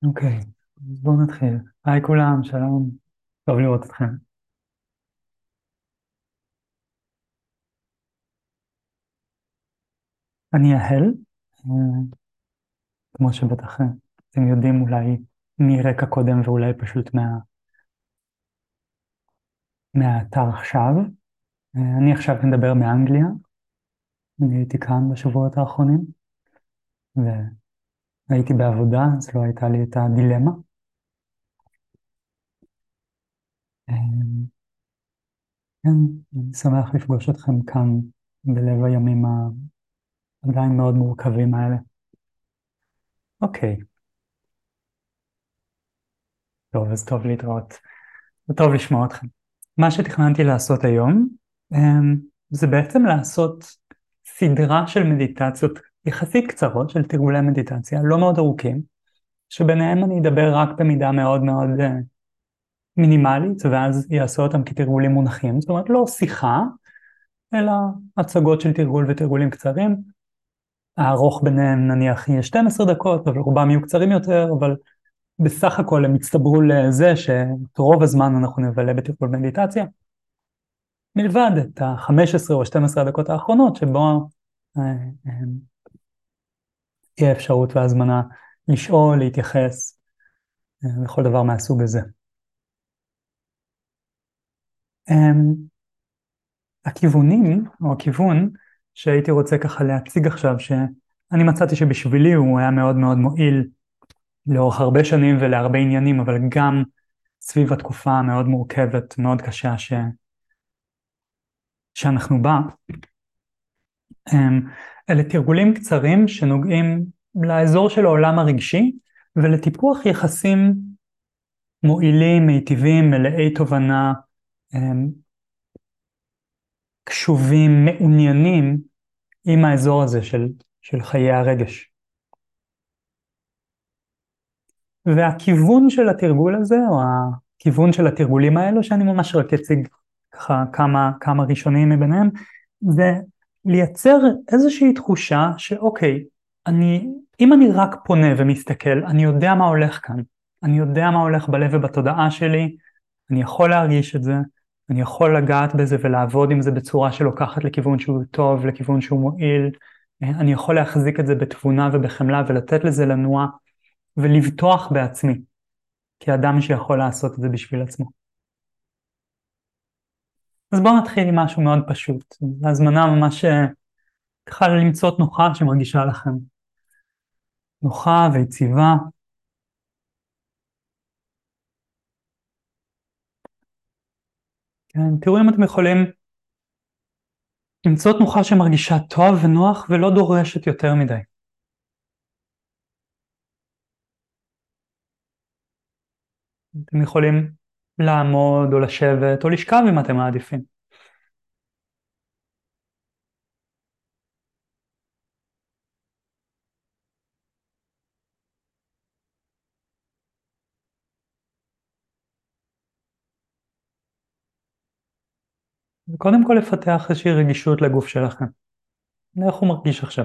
אוקיי, אז בואו נתחיל. היי כולם, שלום, טוב לראות אתכם. אני יהל, אה, כמו שבטח אתם יודעים אולי מרקע קודם ואולי פשוט מהאתר עכשיו. אני עכשיו מדבר מאנגליה, אני הייתי כאן בשבועות האחרונים, והייתי בעבודה, אז לא הייתה לי את הדילמה. אה, כן, אני שמח לפגוש אתכם כאן בלב הימים העדיין מאוד מורכבים האלה. אוקיי, טוב, אז טוב להתראות. זה טוב לשמוע אתכם. מה שתכננתי לעשות היום, זה בעצם לעשות סדרה של מדיטציות יחסית קצרות, של תרגולי מדיטציה, לא מאוד ארוכים, שביניהם אני אדבר רק במידה מאוד מאוד מינימלית, ואז יעשו אותם כתרגולים מונחים. זאת אומרת, לא שיחה, אלא הצגות של תרגול ותרגולים קצרים. הארוך ביניהם נניח יהיה 12 דקות, אבל רובם יהיו קצרים יותר, אבל בסך הכל הם יצטברו לזה שרוב הזמן אנחנו נבלה בתרגול מדיטציה. מלבד את ה-15 או 12 הדקות האחרונות, שבו אה, אה, תהיה אפשרות והזמנה לשאול, להתייחס, לכל דבר מהסוג הזה. הכיוונים, או הכיוון שהייתי רוצה ככה להציג עכשיו, שאני מצאתי שבשבילי הוא היה מאוד מאוד מועיל לאורך הרבה שנים ולהרבה עניינים, אבל גם סביב התקופה המאוד מורכבת, מאוד קשה שאנחנו בה. אלה תרגולים קצרים שנוגעים לאזור של העולם הרגשי ולטיפוח יחסים מועילים, מיטיבים, מלאי תובנה, קשובים, מעוניינים עם האזור הזה של חיי הרגש. והכיוון של התרגול הזה, או הכיוון של התרגולים האלו, שאני ממש רק אציג ככה כמה ראשונים מביניהם, זה לייצר איזושהי תחושה שאוקיי, אם אני רק פונה ומסתכל, אני יודע מה הולך כאן, אני יודע מה הולך בלב ובתודעה שלי, אני יכול להרגיש את זה, אני יכול לגעת בזה ולעבוד עם זה בצורה שלוקחת לכיוון שהוא טוב, לכיוון שהוא מועיל, אני יכול להחזיק את זה בתבונה ובחמלה ולתת לזה לנוע ולבטוח בעצמי, כאדם שיכול לעשות את זה בשביל עצמו. אז בואו נתחיל עם משהו מאוד פשוט, הזמנה ממש ככה למצוא תנוחה שמרגישה לכם נוחה ויציבה. כן, תראו אם אתם יכולים למצוא תנוחה שמרגישה טוב ונוח ולא דורשת יותר מדי. אתם יכולים לעמוד או לשבת או לשכב אם אתם מעדיפים. וקודם כל לפתח איזושהי רגישות לגוף שלכם. איך הוא מרגיש עכשיו?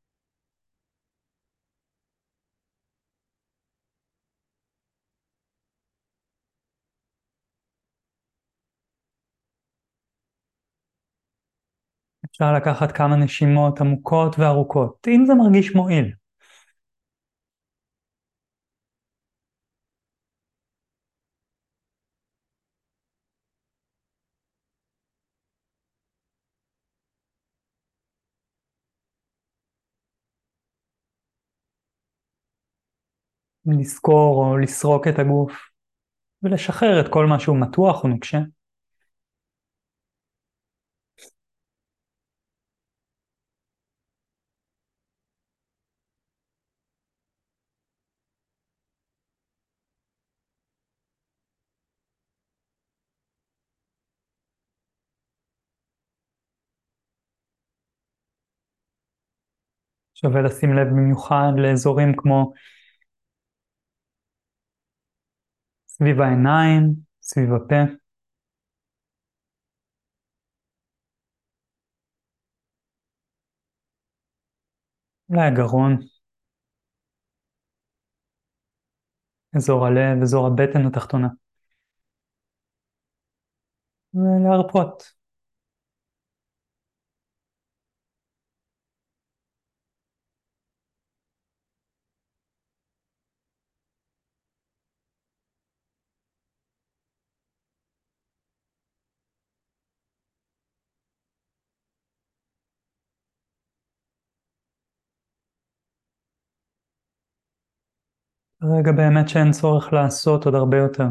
אפשר לקחת כמה נשימות עמוקות וארוכות, אם זה מרגיש מועיל. לסקור או לסרוק את הגוף, ולשחרר את כל מה שהוא מתוח או נוקשה. שווה לשים לב במיוחד לאזורים כמו סביב העיניים, סביב הפה, אולי הגרון. אזור הלב, אזור הבטן התחתונה, ולהרפות. רגע באמת שאין צורך לעשות עוד הרבה יותר.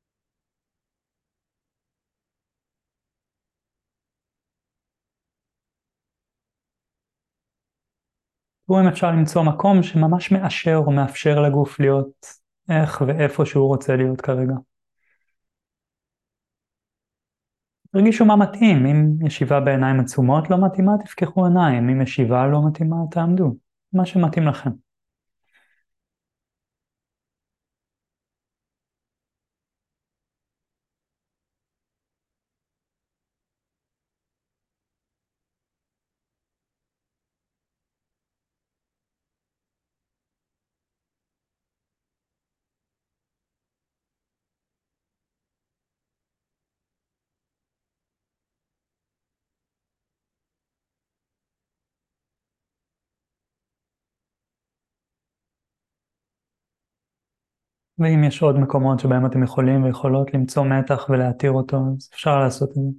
תראו אם אפשר למצוא מקום שממש מאשר או מאפשר לגוף להיות איך ואיפה שהוא רוצה להיות כרגע. תרגישו מה מתאים, אם ישיבה בעיניים עצומות לא מתאימה, תפקחו עיניים, אם ישיבה לא מתאימה, תעמדו, מה שמתאים לכם. ואם יש עוד מקומות שבהם אתם יכולים ויכולות למצוא מתח ולהתיר אותו, אז אפשר לעשות את זה.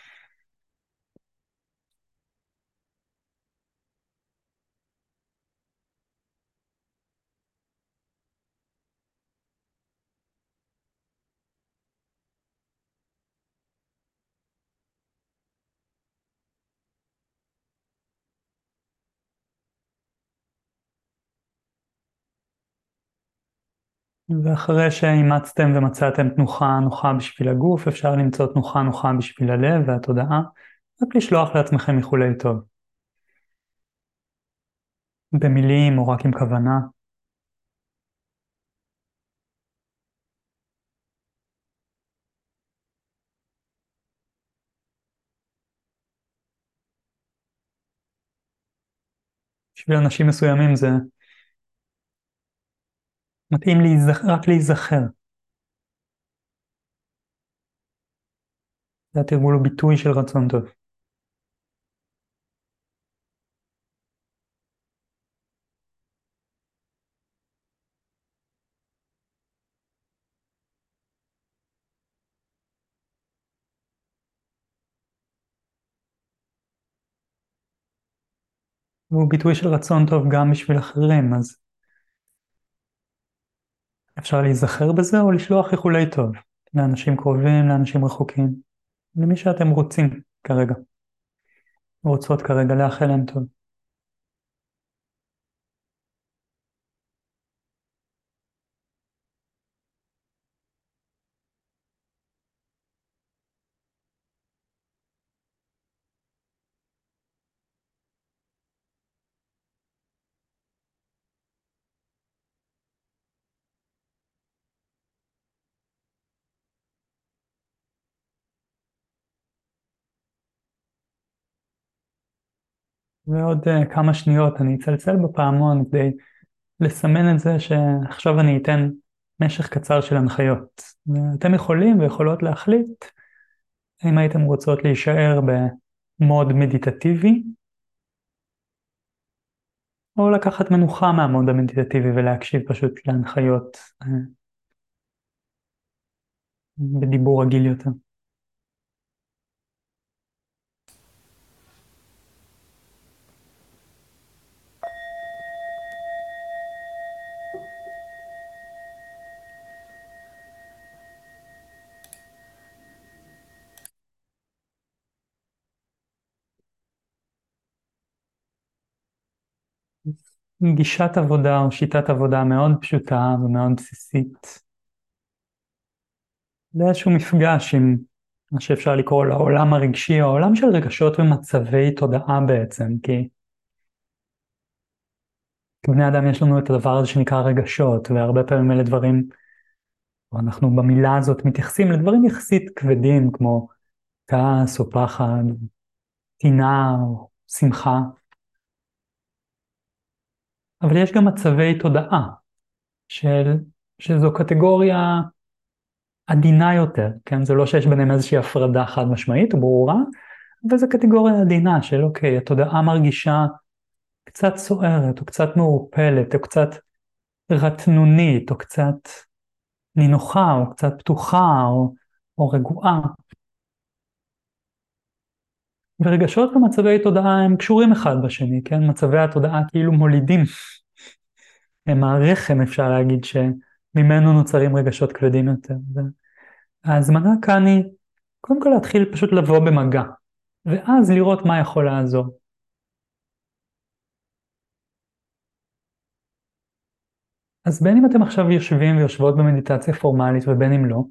ואחרי שאימצתם ומצאתם תנוחה נוחה בשביל הגוף, אפשר למצוא תנוחה נוחה בשביל הלב והתודעה, רק לשלוח לעצמכם איחולי טוב. במילים או רק עם כוונה. בשביל אנשים מסוימים זה מתאים רק להיזכר. זה התרגול הוא ביטוי של רצון טוב. והוא ביטוי של רצון טוב גם בשביל אחרים, אז אפשר להיזכר בזה או לשלוח איחולי טוב לאנשים קרובים, לאנשים רחוקים, למי שאתם רוצים כרגע, רוצות כרגע לאחל להם טוב. ועוד כמה שניות אני אצלצל בפעמון כדי לסמן את זה שעכשיו אני אתן משך קצר של הנחיות. ואתם יכולים ויכולות להחליט אם הייתם רוצות להישאר במוד מדיטטיבי, או לקחת מנוחה מהמוד המדיטטיבי ולהקשיב פשוט להנחיות בדיבור רגיל יותר. גישת עבודה או שיטת עבודה מאוד פשוטה ומאוד בסיסית. זה איזשהו מפגש עם מה שאפשר לקרוא לו העולם הרגשי, העולם של רגשות ומצבי תודעה בעצם, כי כבני אדם יש לנו את הדבר הזה שנקרא רגשות, והרבה פעמים אלה דברים, או אנחנו במילה הזאת מתייחסים לדברים יחסית כבדים, כמו כעס או פחד, טינה או שמחה, אבל יש גם מצבי תודעה של שזו קטגוריה עדינה יותר, כן? זה לא שיש ביניהם איזושהי הפרדה חד משמעית או ברורה, אבל זו קטגוריה עדינה של אוקיי, התודעה מרגישה קצת סוערת, או קצת מעורפלת, או קצת רטנונית, או קצת נינוחה, או קצת פתוחה, או רגועה. ורגשות ומצבי תודעה הם קשורים אחד בשני, כן? מצבי התודעה כאילו מולידים. הם הרחם, אפשר להגיד, שממנו נוצרים רגשות כבדים יותר. וההזמנה כאן היא, קודם כל להתחיל פשוט לבוא במגע, ואז לראות מה יכול לעזור. אז בין אם אתם עכשיו יושבים ויושבות במדיטציה פורמלית ובין אם לא,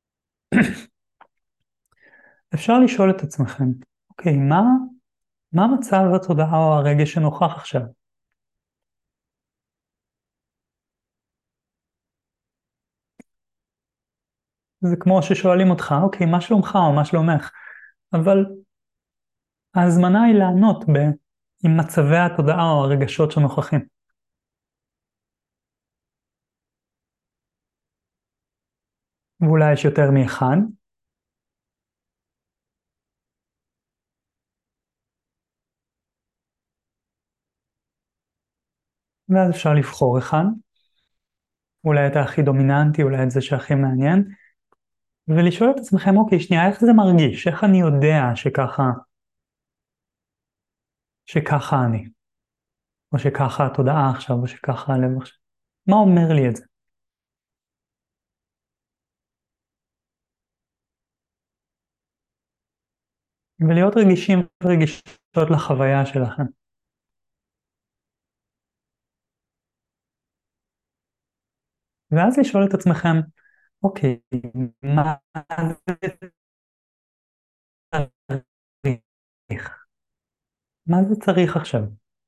אפשר לשאול את עצמכם, אוקיי, מה מצב התודעה או הרגש שנוכח עכשיו? זה כמו ששואלים אותך, אוקיי, מה שלומך או מה שלומך? אבל ההזמנה היא לענות עם מצבי התודעה או הרגשות שנוכחים. ואולי יש יותר מאחד, ואז אפשר לבחור אחד, אולי את הכי דומיננטי, אולי את זה שהכי מעניין, ולשאול את עצמכם, אוקיי, שנייה, איך זה מרגיש? איך אני יודע שככה אני? או שככה התודעה עכשיו, או שככה הלב עכשיו? מה אומר לי את זה? ולהיות רגישים ורגישות לחוויה שלכם. ואז לשאול את עצמכם, אוקיי, מה זה צריך? מה זה צריך עכשיו?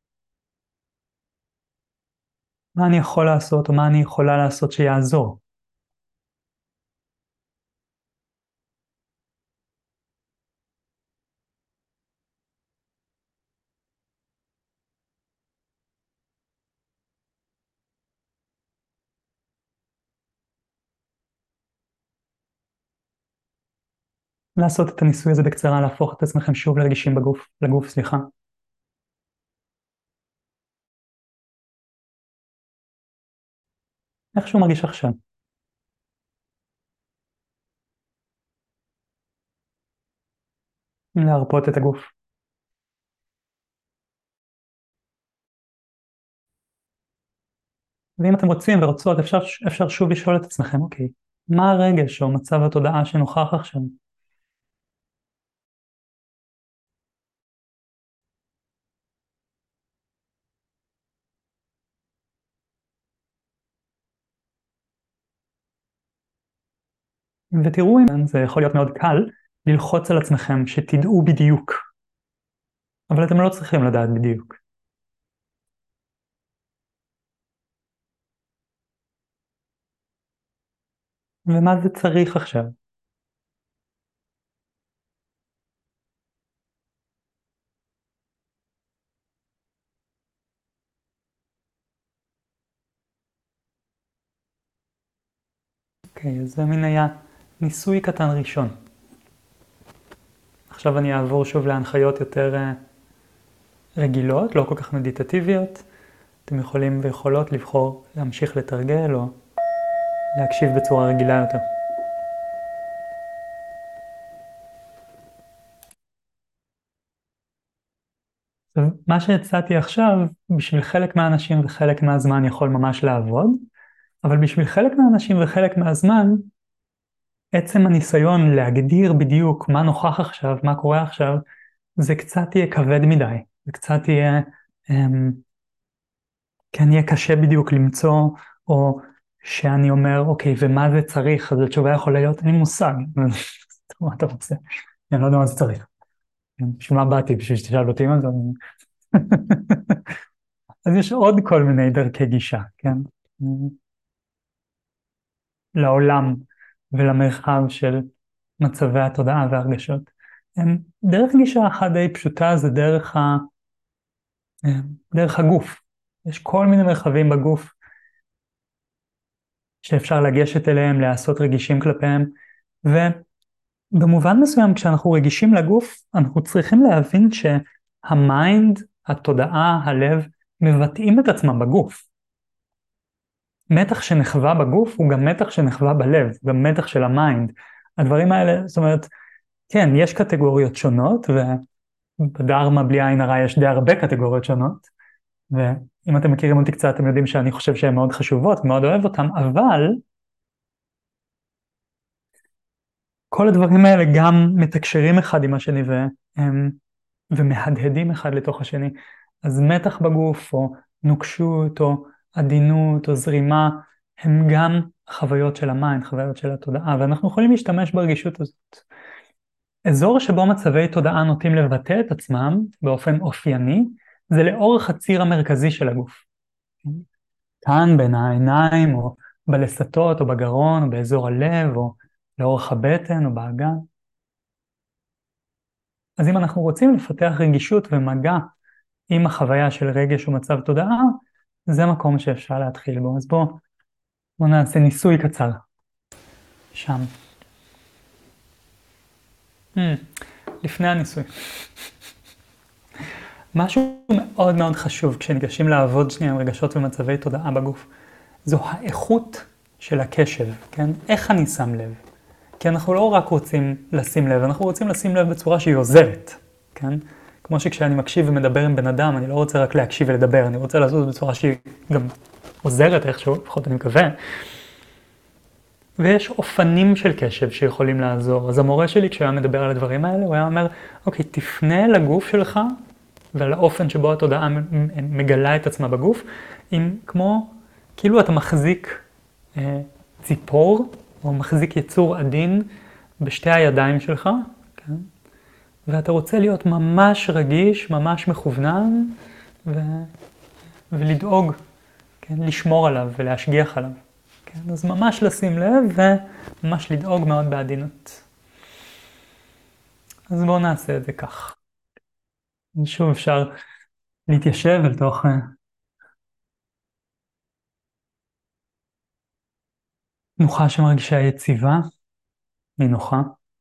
מה אני יכול לעשות, או מה אני יכולה לעשות שיעזור? לעשות את הניסוי הזה בקצרה, להפוך את עצמכם שוב לרגישים לגוף, סליחה. איך שהוא מרגיש עכשיו. להרפות את הגוף. ואם אתם רוצים ורוצות, אפשר שוב לשאול את עצמכם, אוקיי, מה הרגש או מצב התודעה שנוכח עכשיו? ותראו אם זה יכול להיות מאוד קל ללחוץ על עצמכם שתדעו בדיוק, אבל אתם לא צריכים לדעת בדיוק. ומה זה צריך עכשיו? אוקיי, אז זה מין היה ניסוי קטן ראשון. עכשיו אני אעבור שוב להנחיות יותר רגילות, לא כל כך מדיטטיביות. אתם יכולים ויכולות לבחור להמשיך לתרגל או להקשיב בצורה רגילה יותר. עכשיו, מה שהצעתי עכשיו, בשביל חלק מהאנשים וחלק מהזמן יכול ממש לעבוד, אבל בשביל חלק מהאנשים וחלק מהזמן, עצם הניסיון להגדיר בדיוק מה נוכח עכשיו, מה קורה עכשיו, זה קצת יהיה כבד מדי, זה קצת יהיה, כן יהיה קשה בדיוק למצוא, או שאני אומר, אוקיי, ומה זה צריך? אז התשובה יכולה להיות, אין לי מושג. מה אתה רוצה? אני לא יודע מה זה צריך. בשביל מה באתי? בשביל שתשאל אותי מה זה? אז יש עוד כל מיני דרכי גישה, כן? לעולם ולמרחב של מצבי התודעה והרגשות. דרך גישה אחת די פשוטה זה דרך הגוף. יש כל מיני מרחבים בגוף שאפשר לגשת אליהם, לעשות רגישים כלפיהם, ובמובן מסוים כשאנחנו רגישים לגוף, אנחנו צריכים להבין שהמיינד, התודעה, הלב, מבטאים את עצמם בגוף. מתח שנחווה בגוף הוא גם מתח שנחווה בלב, גם מתח של המיינד. הדברים האלה, זאת אומרת, כן, יש קטגוריות שונות, ובדהרמה בלי עין הרע יש די הרבה קטגוריות שונות, ואם אתם מכירים אותי קצת, אתם יודעים שאני חושב שהן מאוד חשובות, מאוד אוהב אותן, אבל כל הדברים האלה גם מתקשרים אחד עם השני ומהדהדים אחד לתוך השני. אז מתח בגוף, או נוקשות, או עדינות, או זרימה, הם גם חוויות של המיינד, חוויות של התודעה, ואנחנו יכולים להשתמש ברגישות הזאת. אזור שבו מצבי תודעה נוטים לבטא את עצמם באופן אופייני, זה לאורך הציר המרכזי של הגוף. כאן בין העיניים, או בלסתות, או בגרון, או באזור הלב, או לאורך הבטן, או באגן. אז אם אנחנו רוצים לפתח רגישות ומגע עם החוויה של רגש ומצב תודעה, זה מקום שאפשר להתחיל בו. אז בואו נעשה ניסוי קצר. שם. לפני הניסוי. משהו מאוד מאוד חשוב כשניגשים לעבוד שנייה עם רגשות ומצבי תודעה בגוף, זו האיכות של הקשב, כן? איך אני שם לב? כי אנחנו לא רק רוצים לשים לב, אנחנו רוצים לשים לב בצורה שהיא עוזרת, כן? כמו שכשאני מקשיב ומדבר עם בן אדם, אני לא רוצה רק להקשיב ולדבר, אני רוצה לעשות את זה בצורה שהיא גם עוזרת איכשהו, לפחות אני מקווה. ויש אופנים של קשב שיכולים לעזור. אז המורה שלי, כשהוא היה מדבר על הדברים האלה, הוא היה אומר, אוקיי, תפנה לגוף שלך, ועל האופן שבו התודעה מגלה את עצמה בגוף, כמו, כאילו אתה מחזיק ציפור, או מחזיק יצור עדין בשתי הידיים שלך, כן? ואתה רוצה להיות ממש רגיש, ממש מכוונן, ולדאוג, כן? לשמור עליו ולהשגיח עליו. כן? אז ממש לשים לב וממש לדאוג מאוד בעדינות. אז בואו נעשה את זה כך. שוב אפשר להתיישב אל תוך תנוחה שמרגישה יציבה, נינוחה.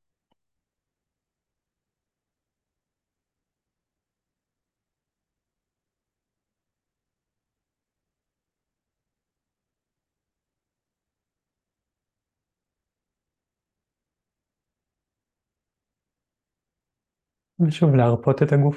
ושוב להרפות את הגוף.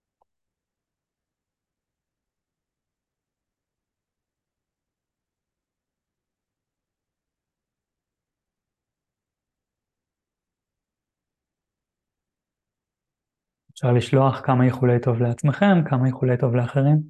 אפשר לשלוח כמה איחולי טוב לעצמכם, כמה איחולי טוב לאחרים.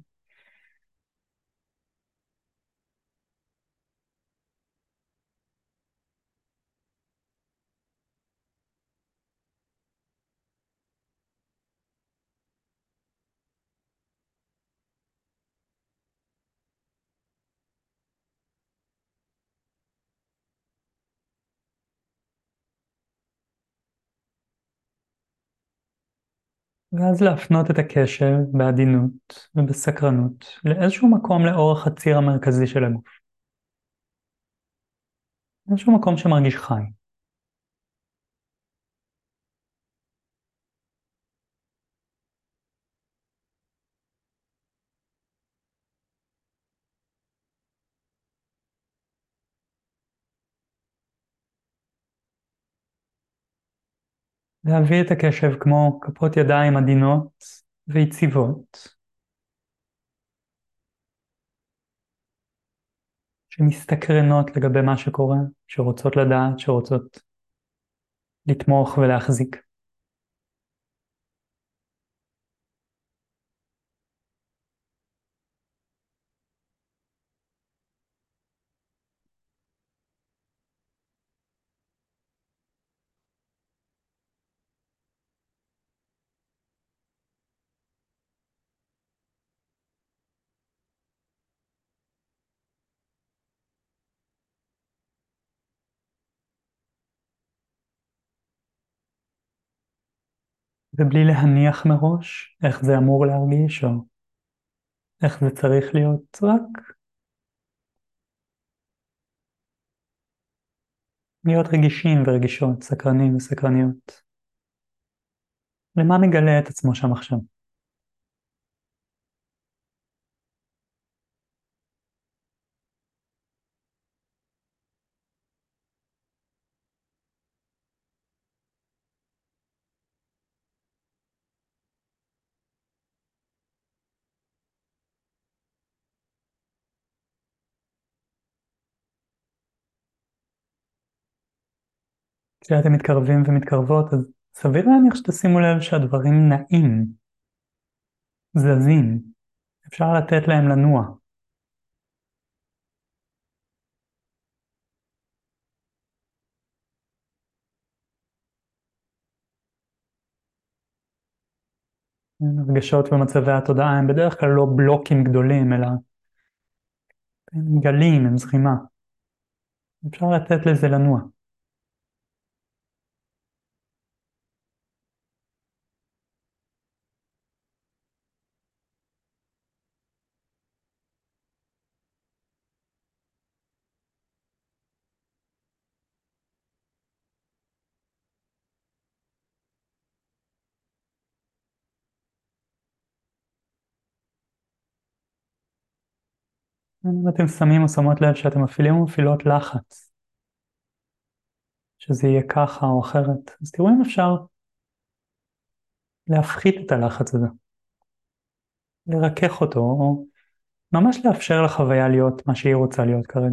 ואז להפנות את הקשב בעדינות ובסקרנות לאיזשהו מקום לאורך הציר המרכזי של הגוף. איזשהו מקום שמרגיש חי. להביא את הקשב כמו כפות ידיים עדינות ויציבות, שמסתקרנות לגבי מה שקורה, שרוצות לדעת, שרוצות לתמוך ולהחזיק. ובלי להניח מראש איך זה אמור להרגיש או איך זה צריך להיות, רק להיות רגישים ורגישות, סקרנים וסקרניות. למה מגלה את עצמו שם עכשיו? כשאתם מתקרבים ומתקרבות, אז סביר להניח שתשימו לב שהדברים נעים, זזים. אפשר לתת להם לנוע. הרגשות ומצבי התודעה הם בדרך כלל לא בלוקים גדולים, אלא הם גלים, הם זרימה. אפשר לתת לזה לנוע. אם אתם שמים או שמות לב שאתם מפעילים או מפעילות לחץ, שזה יהיה ככה או אחרת, אז תראו אם אפשר להפחית את הלחץ הזה, לרכך אותו, או ממש לאפשר לחוויה להיות מה שהיא רוצה להיות כרגע.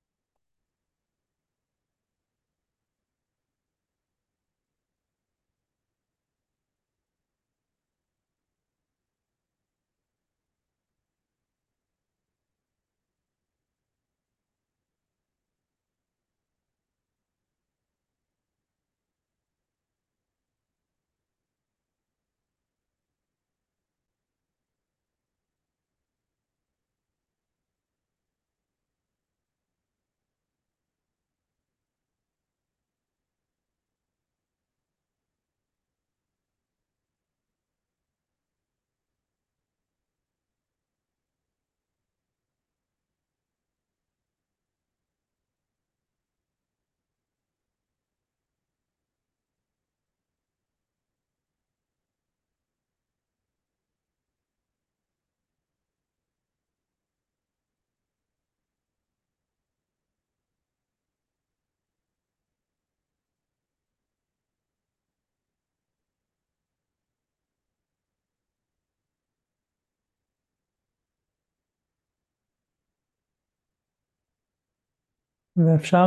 ואפשר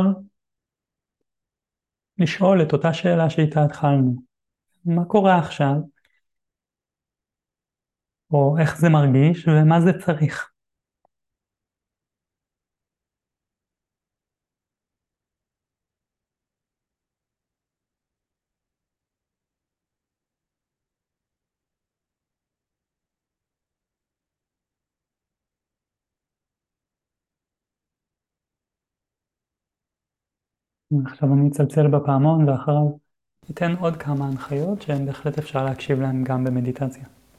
לשאול את אותה שאלה שאיתה התחלנו. מה קורה עכשיו? או איך זה מרגיש ומה זה צריך? עכשיו אני אצלצל בפעמון ואחריו ניתן עוד כמה הנחיות שהן בהחלט אפשר להקשיב להן גם במדיטציה.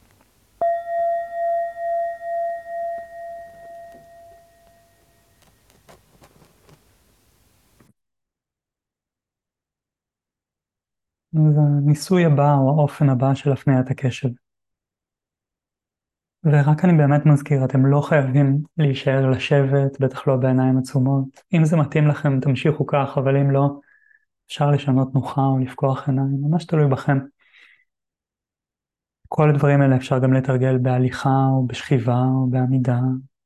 אז הניסוי הבא או האופן הבא של הפניית הקשב. ורק אני באמת מזכיר, אתם לא חייבים להישאר לשבת, בטח לא בעיניים עצומות. אם זה מתאים לכם, תמשיכו כך, אבל אם לא, אפשר לשנות תנוחה או לפקוח עיניים, ממש תלוי בכם. כל הדברים האלה אפשר גם לתרגל בהליכה או בשכיבה או בעמידה.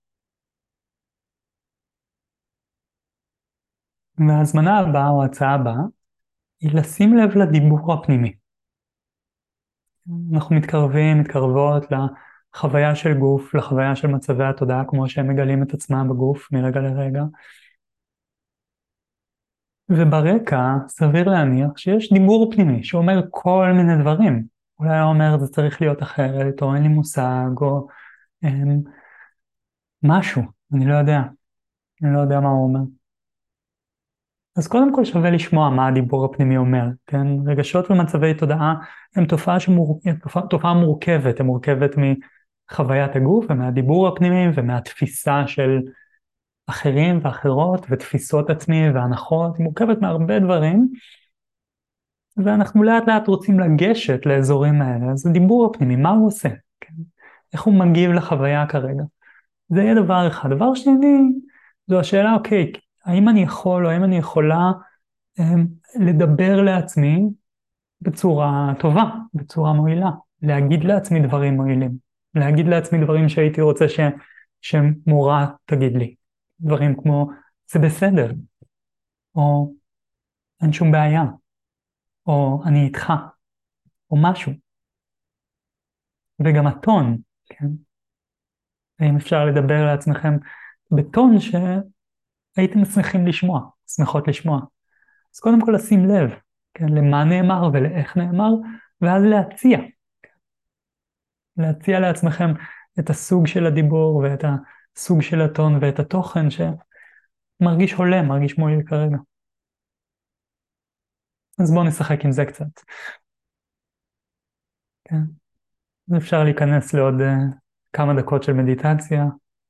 וההזמנה הבאה או ההצעה הבאה היא לשים לב לדיבור הפנימי. אנחנו מתקרבים, מתקרבות לחוויה של גוף, לחוויה של מצבי התודעה כמו שהם מגלים את עצמם בגוף מרגע לרגע. וברקע סביר להניח שיש דיבור פנימי שאומר כל מיני דברים. אולי הוא אומר זה צריך להיות אחרת, או אין לי מושג, או אמ, משהו, אני לא יודע. אני לא יודע מה הוא אומר. אז קודם כל שווה לשמוע מה הדיבור הפנימי אומר, כן? רגשות ומצבי תודעה הם תופעה מורכבת, היא מורכבת מחוויית הגוף ומהדיבור הפנימי ומהתפיסה של אחרים ואחרות ותפיסות עצמי והנחות, היא מורכבת מהרבה דברים, ואנחנו לאט לאט רוצים לגשת לאזורים האלה. אז הדיבור הפנימי, מה הוא עושה? כן? איך הוא מגיב לחוויה כרגע? זה יהיה דבר אחד. דבר שני, זו השאלה, אוקיי, האם אני יכול או האם אני יכולה לדבר לעצמי בצורה טובה, בצורה מועילה, להגיד לעצמי דברים מועילים, להגיד לעצמי דברים שהייתי רוצה שמורה תגיד לי, דברים כמו זה בסדר, או אין שום בעיה, או אני איתך, או משהו. וגם הטון, כן? האם אפשר לדבר לעצמכם בטון שהייתם שמחים לשמוע, שמחות לשמוע. אז קודם כל לשים לב, כן, למה נאמר ולאיך נאמר, ואז להציע לעצמכם את הסוג של הדיבור ואת הסוג של הטון ואת התוכן שמרגיש הולם, מרגיש מועיל כרגע. אז בואו נשחק עם זה קצת. כן. אז אפשר להיכנס לעוד כמה דקות של מדיטציה.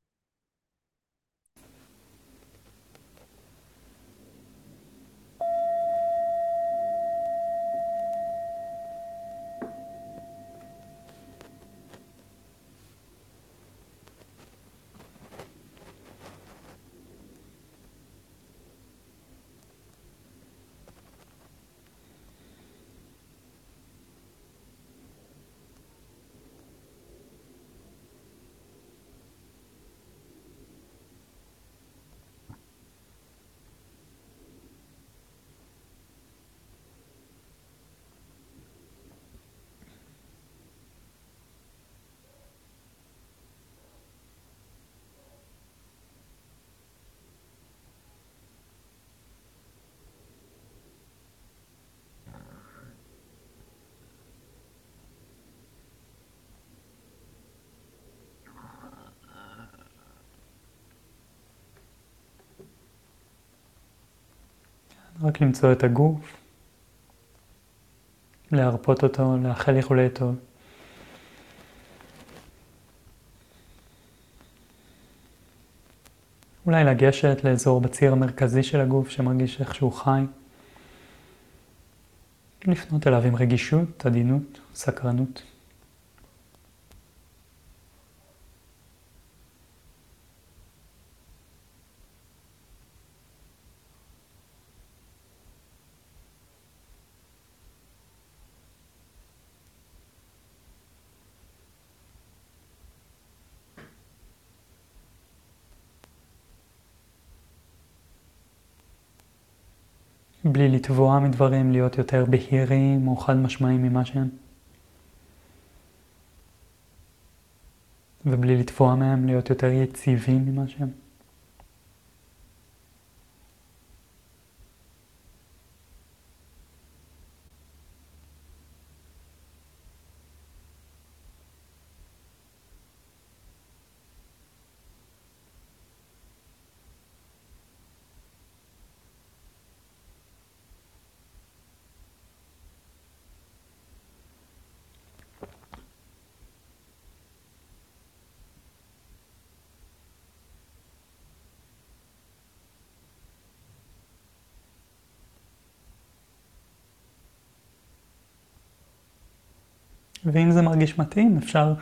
רק למצוא את הגוף, להרפות אותו, לאחל איחולי טוב. אולי לגשת לאזור בציר המרכזי של הגוף שמרגיש איכשהו חי. לפנות אליו עם רגישות, עדינות, סקרנות. בלי לטבוע מדברים, להיות יותר בהירים או חד משמעיים ממה שהם. ובלי לטבוע מהם, להיות יותר יציבים ממה שהם. ואם זה מרגיש מתאים, אפשר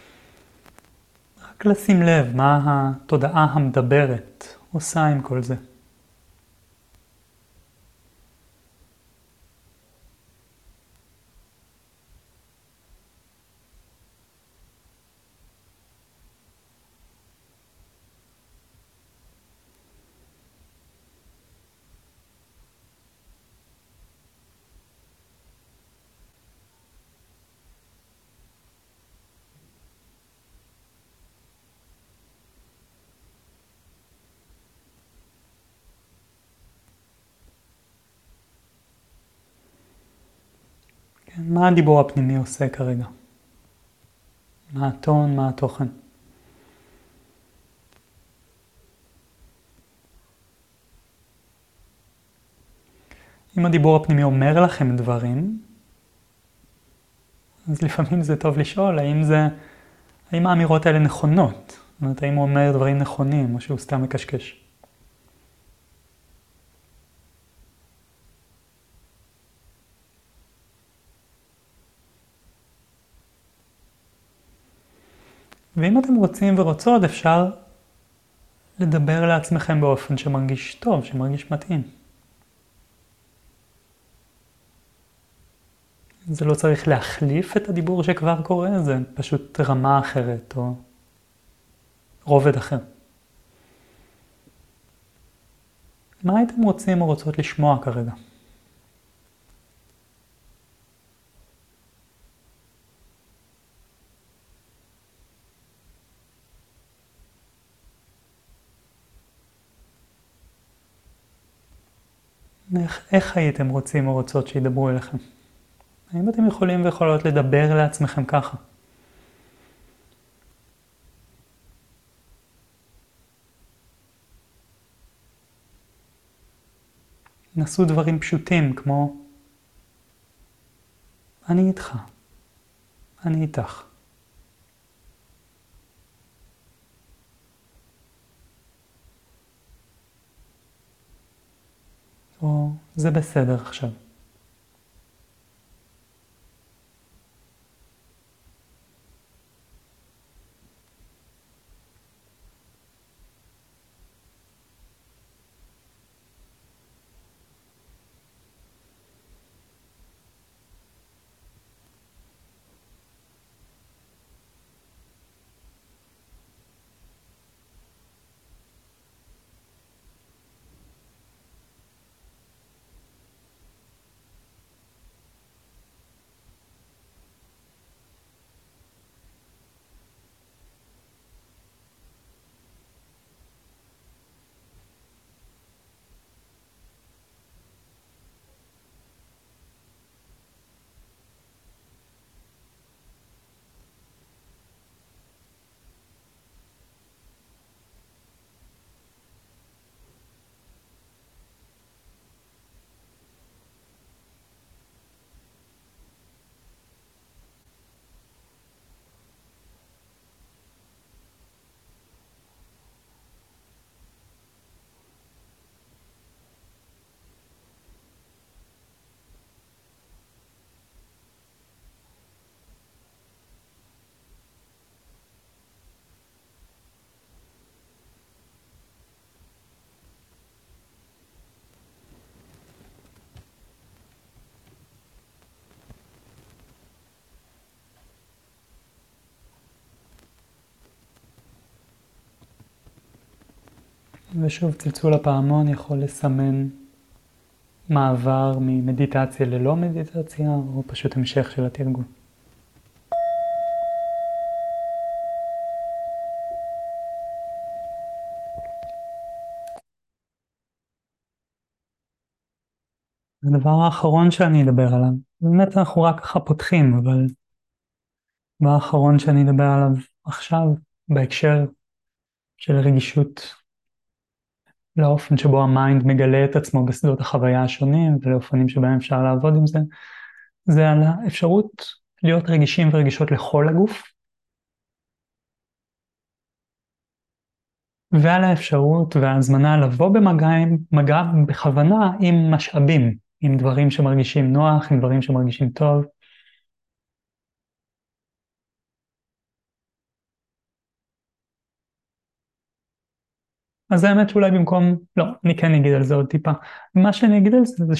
רק לשים לב מה התודעה המדברת עושה עם כל זה. כן, מה הדיבור הפנימי עושה כרגע? מה הטון, מה התוכן? אם הדיבור הפנימי אומר לכם דברים, אז לפעמים זה טוב לשאול האם האמירות האלה נכונות? זאת אומרת, האם הוא אומר דברים נכונים או שהוא סתם מקשקש? ואם אתם רוצים ורוצות, אפשר לדבר לעצמכם באופן שמרגיש טוב, שמרגיש מתאים. זה לא צריך להחליף את הדיבור שכבר קורה, זה פשוט רמה אחרת או רובד אחר. מה הייתם רוצים או רוצות לשמוע כרגע? איך הייתם רוצים או רוצות שידברו אליכם? האם אתם יכולים ויכולות לדבר לעצמכם ככה? נסו דברים פשוטים כמו אני איתך, אני איתך. או זה בסדר עכשיו. ושוב, צלצול הפעמון יכול לסמן מעבר ממדיטציה ללא מדיטציה, או פשוט המשך של התרגול. הדבר האחרון שאני אדבר עליו, באמת אנחנו רק ככה פותחים, אבל הדבר האחרון שאני אדבר עליו עכשיו, בהקשר של רגישות לאופן שבו המיינד מגלה את עצמו בשדות החוויה השונים, ולאופנים שבהם אפשר לעבוד עם זה, זה על האפשרות להיות רגישים ורגישות לכל הגוף, ועל האפשרות וההזמנה לבוא במגע בכוונה עם משאבים, עם דברים שמרגישים נוח, עם דברים שמרגישים טוב. אז האמת שאולי במקום, לא, אני כן אגיד על זה עוד טיפה. מה שאני אגיד על זה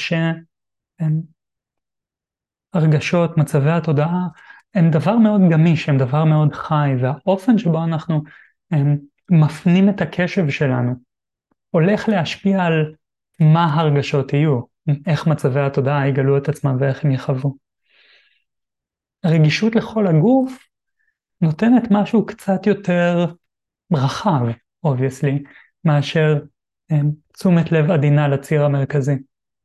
שהרגשות, מצבי התודעה, הם דבר מאוד גמיש, הם דבר מאוד חי, והאופן שבו אנחנו מפנים את הקשב שלנו, הולך להשפיע על מה הרגשות יהיו, איך מצבי התודעה יגלו את עצמם ואיך הם יחוו. רגישות לכל הגוף נותנת משהו קצת יותר רחב, obviously, מאשר תשומת לב עדינה לציר המרכזי.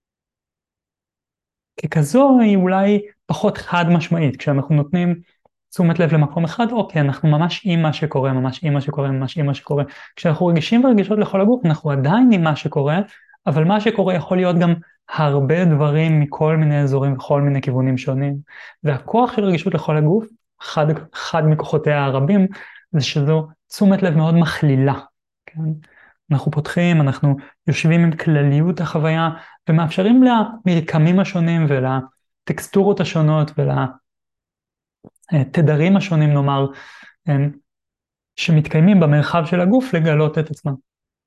ככזו היא אולי פחות חד משמעית, כשאנחנו נותנים תשומת לב למקום אחד, אוקיי, אנחנו ממש עם מה שקורה, ממש עם מה שקורה, ממש עם מה שקורה. כשאנחנו רגישים ורגישות לכל הגוף, אנחנו עדיין עם מה שקורה, אבל מה שקורה יכול להיות גם הרבה דברים מכל מיני אזורים וכל מיני כיוונים שונים. והכוח של רגישות לכל הגוף, אחד מכוחותיה הרבים, זה שזו תשומת לב מאוד מכלילה. כן? אנחנו פותחים, אנחנו יושבים עם כלליות החוויה, ומאפשרים למרקמים השונים ולטקסטורות השונות ולתדרים השונים, נאמר, שמתקיימים במרחב של הגוף לגלות את עצמם.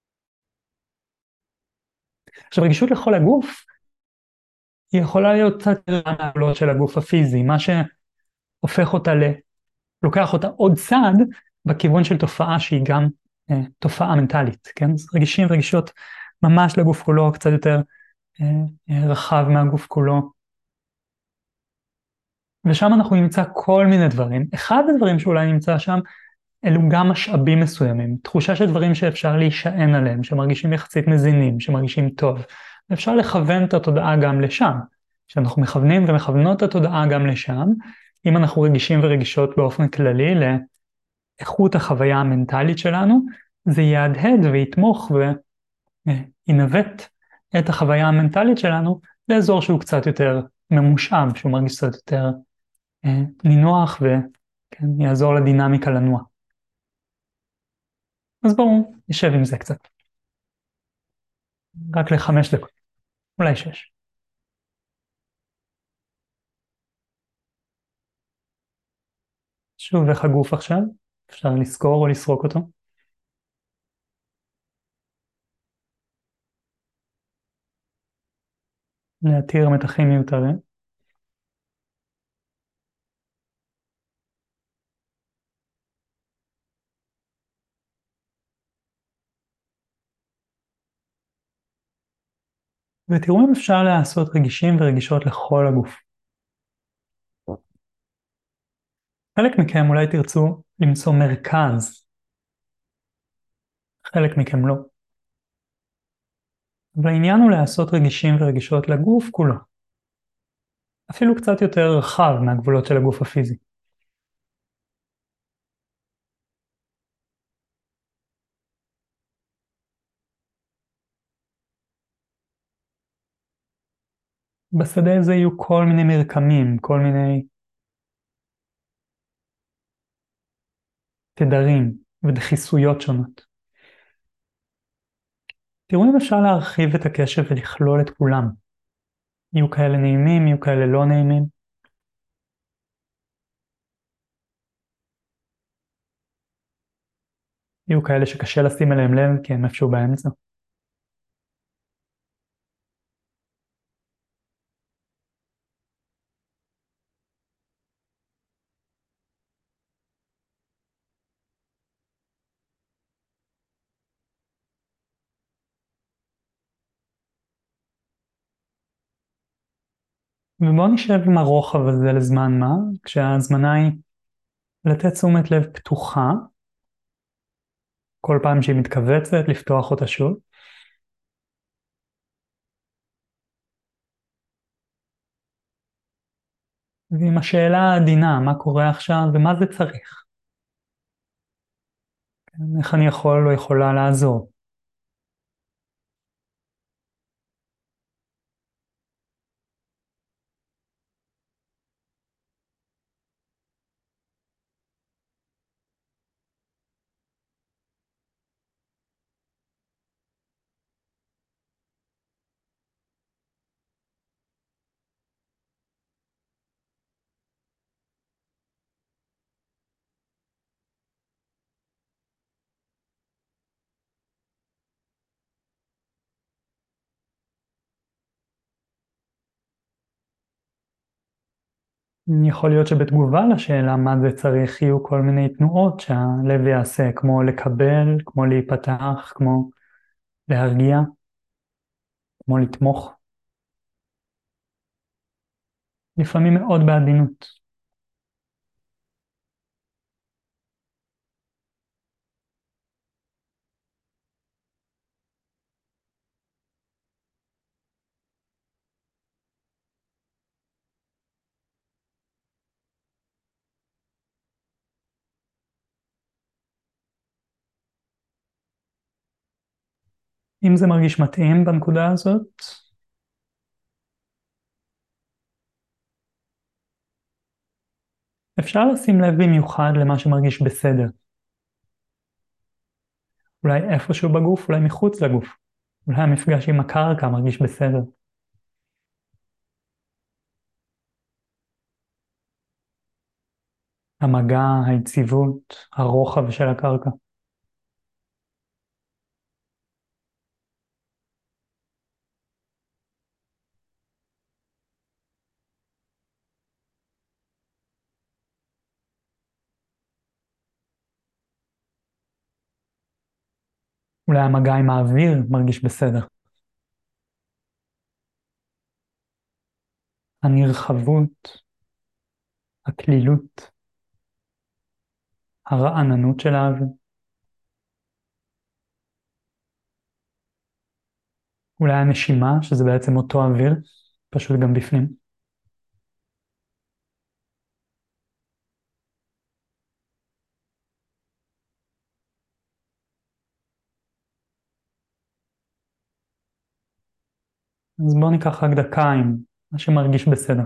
עכשיו, רגישות לכל הגוף היא יכולה להיות קצת מהגבולות של הגוף הפיזי, מה שהופך אותה לוקח אותה עוד צעד בכיוון של תופעה שהיא גם תופעה מנטלית, כן? אז רגישים ורגישות ממש לגוף כולו, קצת יותר רחב מהגוף כולו. ושם אנחנו נמצא כל מיני דברים. אחד הדברים שאולי נמצא שם, אלו גם משאבים מסוימים, תחושה של דברים שאפשר להישען עליהם, שמרגישים יחסית מזינים, שמרגישים טוב. ואפשר לכוון את התודעה גם לשם. כשאנחנו מכוונים ומכוונות את התודעה גם לשם, אם אנחנו רגישים ורגישות באופן כללי לאיכות החוויה המנטלית שלנו, זה יהדהד ויתמוך וינווט את החוויה המנטלית שלנו לאזור שהוא קצת יותר ממושב, שהוא מרגיש קצת יותר נינוח ויעזור לדינמיקה לנוע. אז בואו נשב עם זה קצת. רק ל5 דקות, אולי 6. שוב, איך הגוף עכשיו? אפשר לזכור או לסרוק אותו. להתיר מתחים מיותרים. ותראו אם אפשר לעשות רגישים ורגישות לכל הגוף. חלק מכם אולי תרצו למצוא מרכז. חלק מכם לא. אבל העניין הוא לעשות רגישים ורגישות לגוף כולו. אפילו קצת יותר רחב מהגבולות של הגוף הפיזי. בשדה הזה יהיו כל מיני מרקמים, כל מיני תדרים ודחיסויות שונות. תראו אם אפשר להרחיב את הקשב ולכלול את כולם. יהיו כאלה נעימים, יהיו כאלה לא נעימים. יהיו כאלה שקשה לשים אליהם לב כי הם איפשהו באמצע. ובואו נשב עם הרוחב הזה לזמן מה, כשההזמנה היא לתת תשומת לב פתוחה, כל פעם שהיא מתכווצת, לפתוח אותה שוב. ועם השאלה העדינה, מה קורה עכשיו ומה זה צריך? איך אני יכול או יכולה לעזור? יכול להיות שבתגובה לשאלה מה זה צריך יהיו כל מיני תנועות שהלב יעשה, כמו לקבל, כמו להיפתח, כמו להרגיע, כמו לתמוך. לפעמים מאוד בעדינות. אם זה מרגיש מתאים בנקודה הזאת, אפשר לשים לב במיוחד למה שמרגיש בסדר. אולי איפשהו בגוף, אולי מחוץ לגוף. אולי המפגש עם הקרקע מרגיש בסדר. המגע, היציבות, הרוחב של הקרקע. אולי המגע עם האוויר מרגיש בסדר. הנרחבות, הקלילות, הרעננות של האוויר. אולי הנשימה, שזה בעצם אותו אוויר, פשוט גם בפנים. אז בואו ניקח רק דקה עם מה שמרגיש בסדר.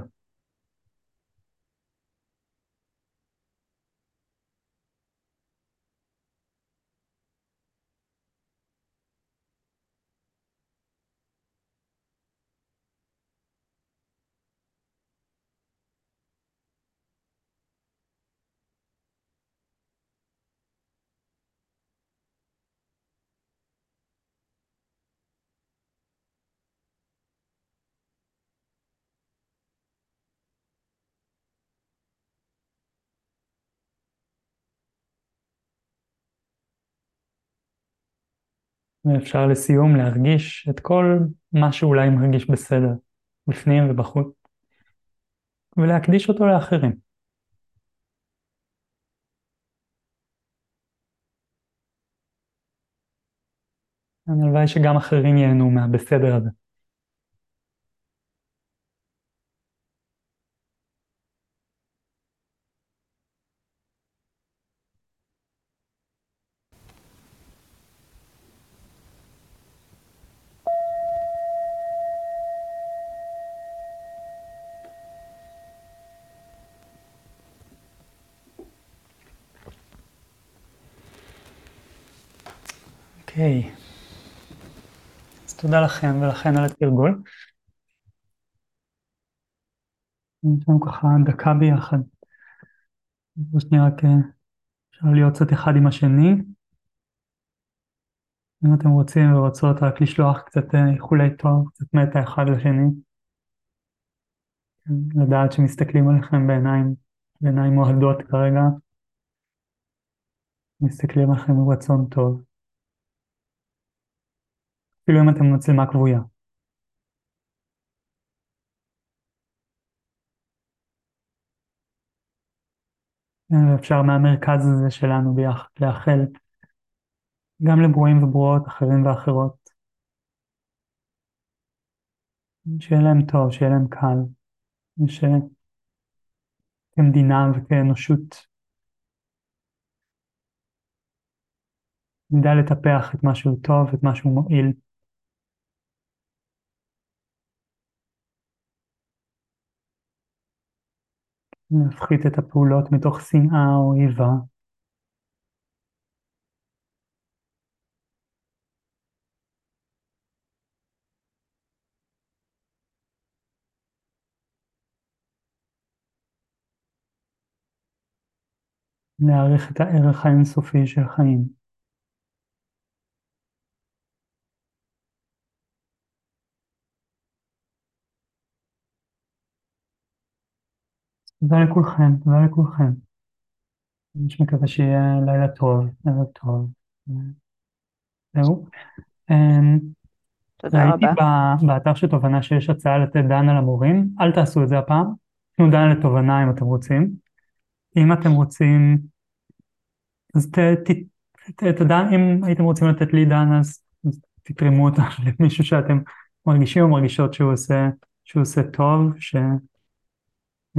ואפשר לסיום להרגיש את כל מה שאולי מרגיש בסדר, בפנים ובחוץ, ולהקדיש אותו לאחרים. הלוואי שגם אחרים ייהנו מהבסדר הזה. אוקיי. אז תודה לכם ולכן על התרגול. יש לנו ככה דקה ביחד. שנייה רק אפשר להיות קצת אחד עם השני. אם אתם רוצים ורוצות רק לשלוח קצת איחולי טוב, קצת מטה אחד לשני. לדעת שמסתכלים עליכם בעיניים מועדות כרגע. מסתכלים עליכם ברצון טוב. אפילו אם אתם מצלמה כבויה. אפשר מהמרכז הזה שלנו ביחד לאחל גם לברואים וברואות אחרים ואחרות. שיהיה להם טוב, שיהיה להם קל. ושכמדינה וכאנושות נדע לטפח את מה שהוא טוב, את מה שהוא מועיל. להפחית את הפעולות מתוך שנאה או איבה. להעריך את הערך האינסופי של חיים. תודה לכולכם, תודה לכולכם. אני מקווה שיהיה לילה טוב, ערב טוב. זהו. תודה ראיתי רבה. באתר של תובנה שיש הצעה לתת דנה למורים, אל תעשו את זה הפעם, תנו דנה לתובנה אם אתם רוצים. אם אתם רוצים, אז את הדן, אם הייתם רוצים לתת לי דנה, אז תתרמו אותה למישהו שאתם מרגישים או מרגישות שהוא עושה טוב, אה,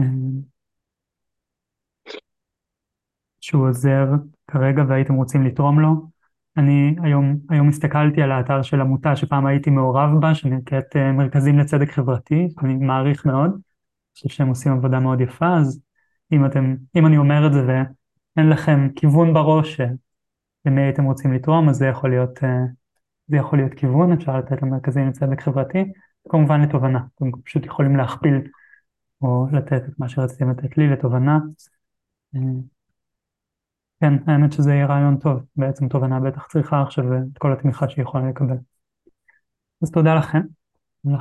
שהוא עוזר כרגע והייתם רוצים לתרום לו. אני היום הסתכלתי על האתר של עמותה שפעם הייתי מעורב בה, שנקראת מרכזים לצדק חברתי, אני מעריך מאוד, אני חושב שהם עושים עבודה מאוד יפה, אז אם אני אומר את זה ואין לכם כיוון בראש למי הייתם רוצים לתרום, אז זה יכול להיות כיוון, אפשר לתת למרכזים לצדק חברתי, כמובן לתובנה, אתם פשוט יכולים להכפיל או לתת את מה שרציתם לתת לי לתובנה, אה, כן, האמת שזה יהיה רעיון טוב. בעצם תובנה בטח צריכה עכשיו את כל התמיכה שהיא יכולה לקבל. אז תודה לכם.